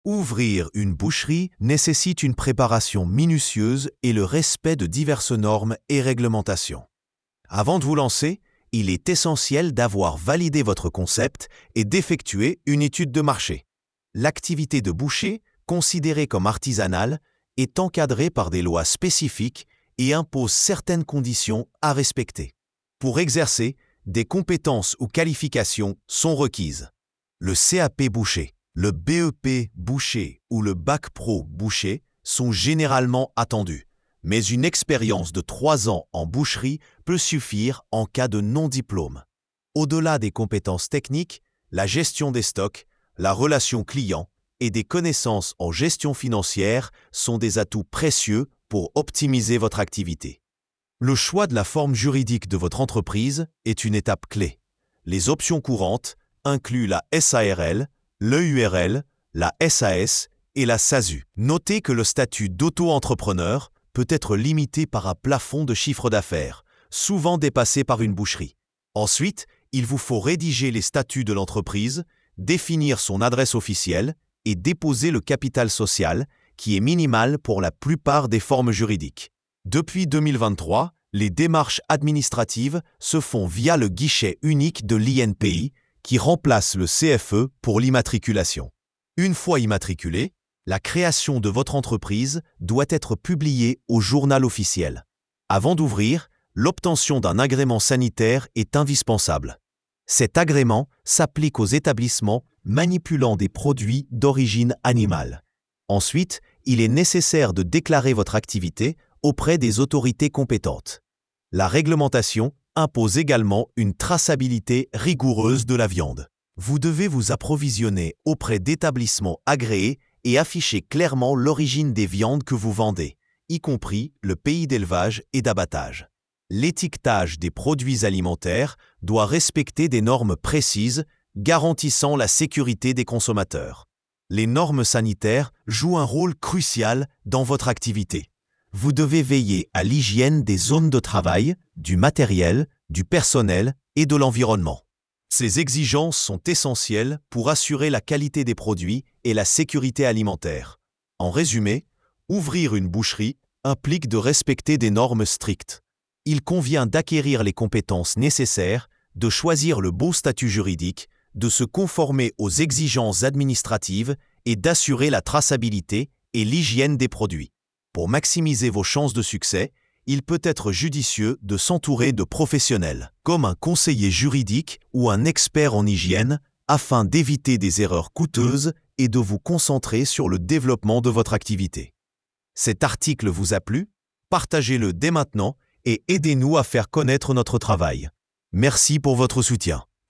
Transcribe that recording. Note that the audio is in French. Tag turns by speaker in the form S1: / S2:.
S1: Ouvrir une boucherie nécessite une préparation minutieuse et le respect de diverses normes et réglementations. Avant de vous lancer, il est essentiel d'avoir validé votre concept et d'effectuer une étude de marché. L'activité de boucher, considérée comme artisanale, est encadrée par des lois spécifiques et impose certaines conditions à respecter. Pour exercer, des compétences ou qualifications sont requises. Le CAP boucher, le BEP boucher ou le Bac Pro boucher sont généralement attendus, mais une expérience de 3 ans en boucherie peut suffire en cas de non-diplôme. Au-delà des compétences techniques, la gestion des stocks, la relation client et des connaissances en gestion financière sont des atouts précieux pour optimiser votre activité. Le choix de la forme juridique de votre entreprise est une étape clé. Les options courantes incluent la SARL, l'EURL, la SAS et la SASU. Notez que le statut d'auto-entrepreneur peut être limité par un plafond de chiffre d'affaires, souvent dépassé par une boucherie. Ensuite, il vous faut rédiger les statuts de l'entreprise, définir son adresse officielle et déposer le capital social, qui est minimal pour la plupart des formes juridiques. Depuis 2023, les démarches administratives se font via le guichet unique de l'INPI, qui remplace le CFE pour l'immatriculation. Une fois immatriculé, la création de votre entreprise doit être publiée au journal officiel. Avant d'ouvrir, l'obtention d'un agrément sanitaire est indispensable. Cet agrément s'applique aux établissements manipulant des produits d'origine animale. Ensuite, il est nécessaire de déclarer votre activité auprès des autorités compétentes. La réglementation impose également une traçabilité rigoureuse de la viande. Vous devez vous approvisionner auprès d'établissements agréés et afficher clairement l'origine des viandes que vous vendez, y compris le pays d'élevage et d'abattage. L'étiquetage des produits alimentaires doit respecter des normes précises garantissant la sécurité des consommateurs. Les normes sanitaires jouent un rôle crucial dans votre activité. Vous devez veiller à l'hygiène des zones de travail, du matériel, du personnel et de l'environnement. Ces exigences sont essentielles pour assurer la qualité des produits et la sécurité alimentaire. En résumé, ouvrir une boucherie implique de respecter des normes strictes. Il convient d'acquérir les compétences nécessaires, de choisir le bon statut juridique, de se conformer aux exigences administratives et d'assurer la traçabilité et l'hygiène des produits. Pour maximiser vos chances de succès, il peut être judicieux de s'entourer de professionnels, comme un conseiller juridique ou un expert en hygiène, afin d'éviter des erreurs coûteuses et de vous concentrer sur le développement de votre activité. Cet article vous a plu? Partagez-le dès maintenant et aidez-nous à faire connaître notre travail. Merci pour votre soutien.